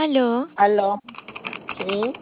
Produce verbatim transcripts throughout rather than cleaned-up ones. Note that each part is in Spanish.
Aló. Aló, sí,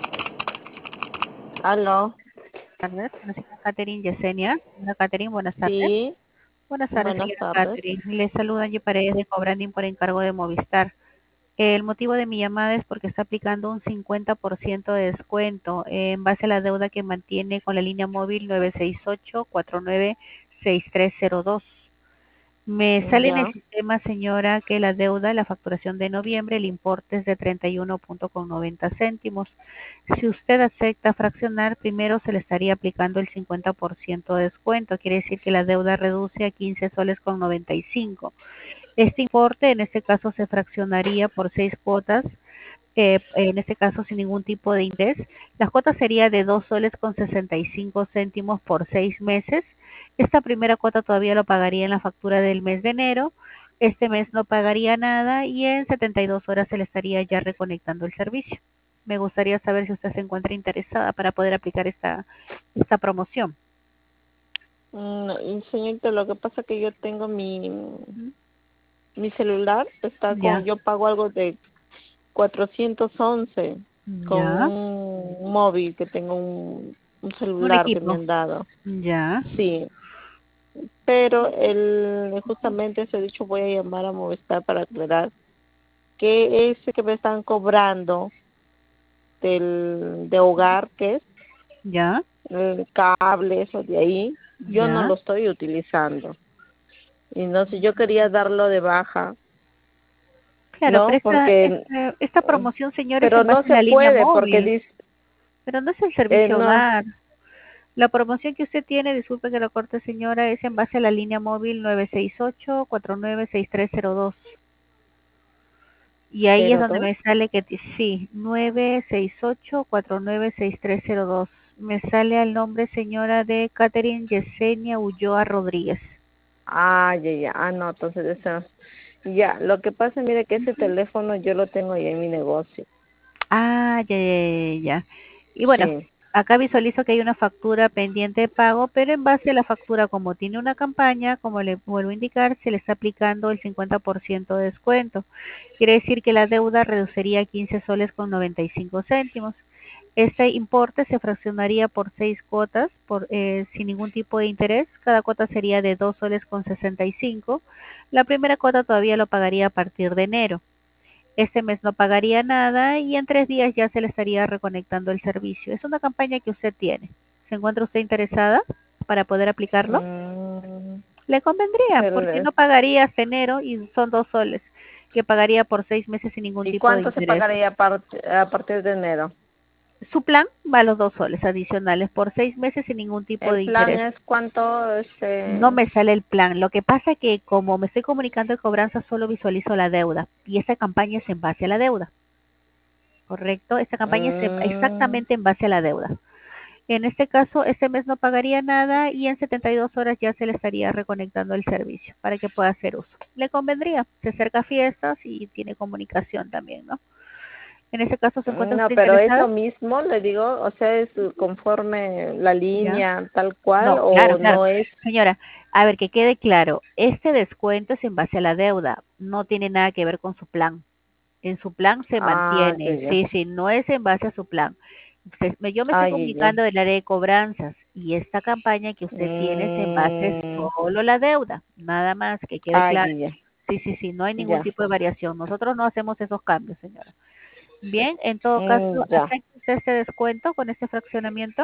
aló, Tardes, la señora Catherine Yesenia. Señora Catherine, buenas tardes. sí, Buenas tardes, buenas señora tardes. Catherine. Le saluda Angie Paredes de Cobranding por encargo de Movistar. El motivo de mi llamada es porque está aplicando un cincuenta por ciento de descuento en base a la deuda que mantiene con la línea móvil nueve seis ocho, cuatro nueve seis tres cero dos. Me sale en el Ya, sistema, señora, que la deuda, la facturación de noviembre, el importe es de treinta y uno con noventa céntimos. Si usted acepta fraccionar, primero se le estaría aplicando el cincuenta por ciento de descuento. Quiere decir que la deuda reduce a quince soles con noventa y cinco. Este importe, en este caso, se fraccionaría por seis cuotas, eh, en este caso sin ningún tipo de interés. La cuota sería de dos soles con sesenta y cinco céntimos por seis meses. Esta primera cuota todavía lo pagaría en la factura del mes de enero. Este mes no pagaría nada y en setenta y dos horas se le estaría ya reconectando el servicio. Me gustaría saber si usted se encuentra interesada para poder aplicar esta, esta promoción. mm, y señorita, lo que pasa que yo tengo mi, Ujú. mi celular, está con, Ya, yo pago algo de cuatrocientos once con ya, un móvil que tengo un, un un celular que me equipo. han dado, Ya, sí, pero el, justamente se ha dicho voy a llamar a Movistar para aclarar que ese que me están cobrando del, de hogar, que es ya, el cable, eso de ahí, yo no ya. lo estoy utilizando. Y no sé, yo quería darlo de baja, Claro, pero ¿no? esta, Porque, esta, esta eh, promoción, señores, es pero en base no a se la línea puede porque móvil, dice, pero no es el eh, servicio no, hogar. La promoción que usted tiene, disculpe que lo corte, señora, es en base a la línea móvil nueve seis ocho, cuatro nueve seis tres cero dos. Y ahí es cero donde dos. me sale que ti- sí, nueve seis ocho, cuatro nueve seis tres cero dos. Me sale al nombre, señora, de Catherine Yesenia Ulloa Rodríguez. Ah, ya, ya, ah, no, entonces eso, ya, lo que pasa, mire que ese Ujú. teléfono yo lo tengo ya en mi negocio, Ah, ya, ya, ya, ya. Y bueno, sí. acá visualizo que hay una factura pendiente de pago, pero en base a la factura, como tiene una campaña, como le vuelvo a indicar, se le está aplicando el cincuenta por ciento de descuento. Quiere decir que la deuda reduciría a quince soles con noventa y cinco céntimos. Este importe se fraccionaría por seis cuotas por, eh, sin ningún tipo de interés. Cada cuota sería de dos soles con sesenta y cinco. La primera cuota todavía lo pagaría a partir de enero. Este mes no pagaría nada y en tres días ya se le estaría reconectando el servicio. Es una campaña que usted tiene. ¿Se encuentra usted interesada para poder aplicarlo? Mm, Le convendría porque el- no pagaría hasta enero y son dos soles que pagaría por seis meses sin ningún ¿Y tipo de cuánto se interés. pagaría a, part- a partir de enero? Su plan va a los dos soles adicionales por seis meses sin ningún tipo El de plan interés. es cuánto, No este, me sale el plan. Lo que pasa es que como me estoy comunicando de cobranza, solo visualizo la deuda y esta campaña es en base a la deuda. ¿Correcto? Esta campaña es en- mm, exactamente en base a la deuda. En este caso, este mes no pagaría nada y en setenta y dos horas ya se le estaría reconectando el servicio para que pueda hacer uso. Le convendría, se acerca a fiestas y tiene comunicación también, ¿no? En ese caso, ¿se encuentra no, usted pero es interesada? lo mismo, le digo, o sea, es conforme la Ya. línea tal cual No, claro, o claro. no es. Señora, a ver, que quede claro, este descuento es en base a la deuda, no tiene nada que ver con su plan. En su plan se Ah, ya, mantiene, ya. sí, sí, no es en base a su plan. Usted- me- yo me estoy Ah, ya, ya. comunicando del área de cobranzas y esta campaña que usted tiene es en base Mm, solo a la deuda, nada más, que quede ah, claro. ya, ya. Sí, sí, sí, no hay ningún Ya. tipo de variación. Nosotros no hacemos esos cambios, señora. Bien, en todo Mm, caso, ya. ¿acepta usted este descuento con este fraccionamiento?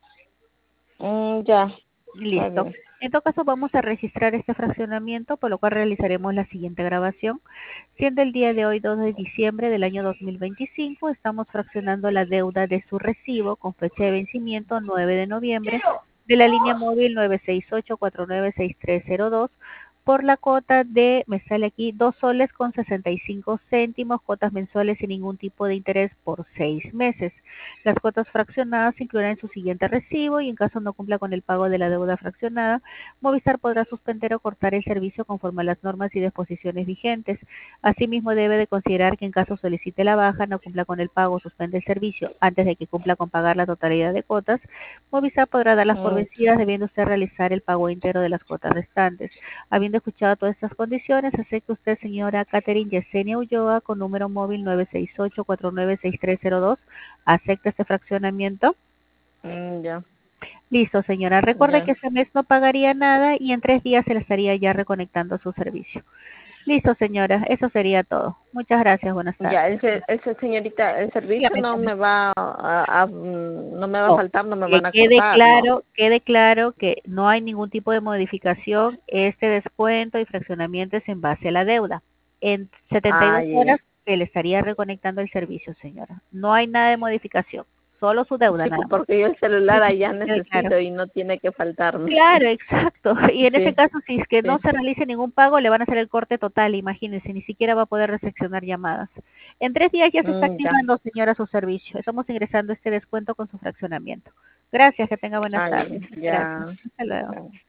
Mm, ya. Está Listo. bien. En todo caso, vamos a registrar este fraccionamiento, por lo cual realizaremos la siguiente grabación. Siendo el día de hoy dos de diciembre del año dos mil veinticinco, estamos fraccionando la deuda de su recibo con fecha de vencimiento nueve de noviembre de la línea móvil nueve seis ocho, cuatro nueve seis tres cero dos por la cuota de, me sale aquí, dos soles con sesenta y cinco céntimos, cuotas mensuales sin ningún tipo de interés por seis meses. Las cuotas fraccionadas se incluirán en su siguiente recibo y en caso no cumpla con el pago de la deuda fraccionada, Movistar podrá suspender o cortar el servicio conforme a las normas y disposiciones vigentes. Asimismo, debe de considerar que en caso solicite la baja, no cumpla con el pago o suspende el servicio antes de que cumpla con pagar la totalidad de cuotas, Movistar podrá darlas por Mm, vencidas debiendo usted realizar el pago íntegro de las cuotas restantes. Habiendo Habiendo escuchado todas estas condiciones, acepta usted, señora Catherine Yesenia Ulloa, con número móvil nueve seis ocho, cuatro nueve seis tres cero dos. ¿Acepta este fraccionamiento? Mm, ya, Listo, señora. Recuerde ya. que ese mes no pagaría nada y en tres días se le estaría ya reconectando su servicio. Listo, señora. Eso sería todo. Muchas gracias. Buenas Ya, tardes. el, se- el se- señorita, el servicio Dígame, no dígame. me va a, a- mm, no me va a No, faltar, no me que van a quede cortar, ¿no? claro, quede claro que no hay ningún tipo de modificación. Este descuento y fraccionamiento es en base a la deuda. En setenta y Ah, dos ya, horas ya. se le estaría reconectando el servicio, señora. No hay nada de modificación, solo su deuda Sí, nada pues más. porque yo el celular Sí, sí, allá que quede claro. necesito y no tiene que faltarme. Claro, exacto. Y en ese Sí, caso, si es que no sí. se realice ningún pago, le van a hacer el corte total, imagínense, ni siquiera va a poder recepcionar llamadas. En tres días ya se está Mm, ya. activando, señora, su servicio. Estamos ingresando este descuento con su fraccionamiento. Gracias, que tenga buenas Ah, ya, tardes. Gracias. ya. Hasta luego. Ya.